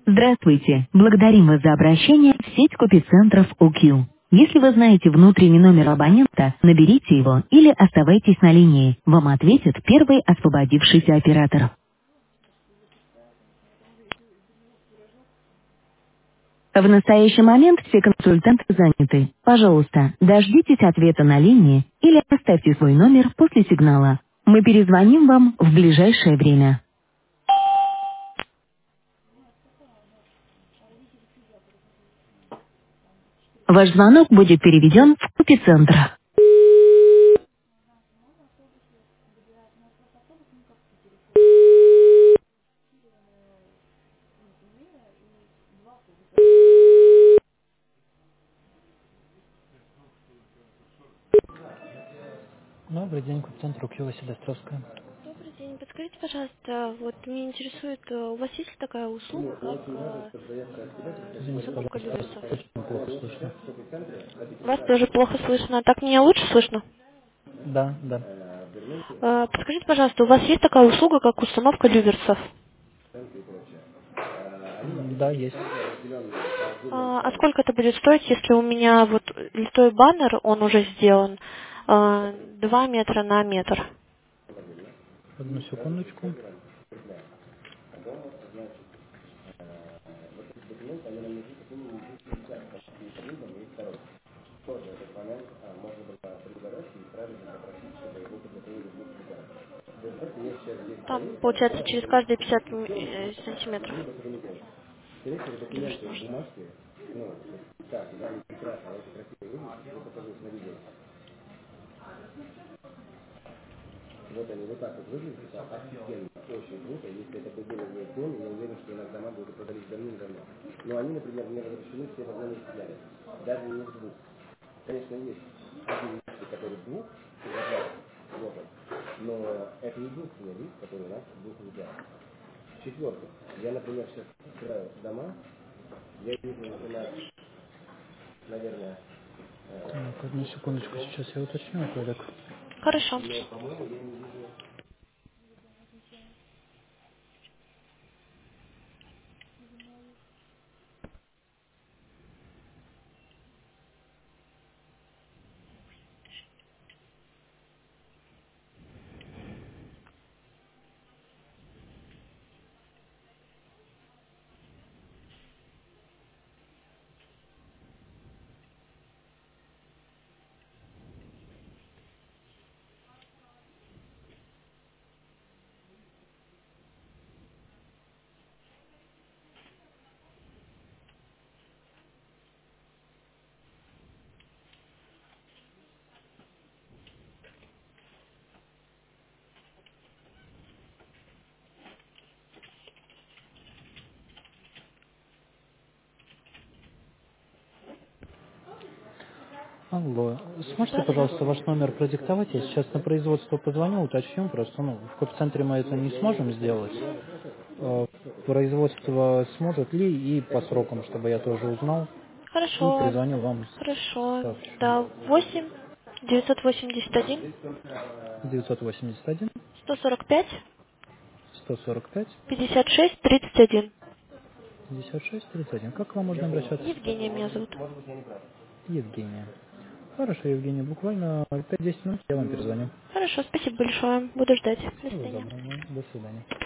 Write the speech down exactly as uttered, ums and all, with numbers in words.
Здравствуйте. Благодарим вас за обращение в сеть копицентров о кью. Если вы знаете внутренний номер абонента, наберите его или оставайтесь на линии. Вам ответит первый освободившийся оператор. В настоящий момент все консультанты заняты. Пожалуйста, дождитесь ответа на линии или оставьте свой номер после сигнала. Мы перезвоним вам в ближайшее время. Ваш звонок будет переведен в копицентр. Добрый день, коп-центр УК Василия Островская. Добрый день. Подскажите, пожалуйста, вот меня интересует, э, у вас есть такая услуга, как э, э, Извините, установка пожалуйста, люверсов? вас очень плохо слышно. Вас тоже плохо слышно. Так меня лучше слышно? Да, да. Э, Подскажите, пожалуйста, у вас есть такая услуга, как установка люверсов? М, Да, есть. А а сколько это будет стоить, если у меня вот литой баннер, он уже сделан, э, два метра на метр? Одну секундочку. Там, получается, через каждые пятьдесят м- э, сантиметров. Или что нужно? Так, одну секундочку, сейчас я уточню, Толик. Хорошо. Алло, сможете, Да-да-да. пожалуйста, ваш номер продиктовать? Я сейчас на производство позвоню, уточню, просто, ну, в коп-центре мы это не сможем сделать. Э, Производство сможет ли и по срокам, чтобы я тоже узнал, и Хорошо. перезвонил вам, Хорошо. сообщу. Да, восемь девятьсот восемьдесят один девятьсот восемьдесят один сто сорок пять сто сорок пять пятьдесят шесть тридцать один. пятьдесят шесть тридцать один. Как к вам можно обращаться? Евгения меня зовут. Евгения. Хорошо, Евгения, буквально пять-десять минут я вам перезвоню. Хорошо, спасибо большое. Буду ждать. До Всего свидания. доброго. До свидания.